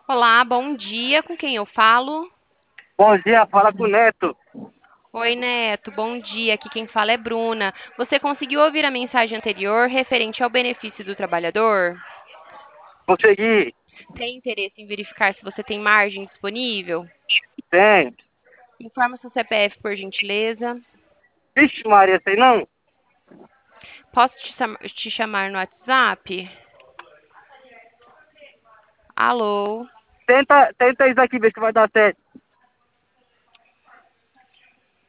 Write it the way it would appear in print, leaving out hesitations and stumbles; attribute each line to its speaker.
Speaker 1: Olá, bom dia. Com quem eu falo?
Speaker 2: Bom dia, fala com o Neto.
Speaker 1: Oi, Neto. Bom dia. Aqui quem fala é Bruna. Você conseguiu ouvir a mensagem anterior referente ao benefício do trabalhador?
Speaker 2: Consegui.
Speaker 1: Tem interesse em verificar se você tem margem disponível?
Speaker 2: Tem.
Speaker 1: Informa seu CPF, por gentileza.
Speaker 2: Vixe, Maria, sei não?
Speaker 1: Posso te chamar no WhatsApp? Alô?
Speaker 2: Tenta isso aqui, ver se vai dar certo.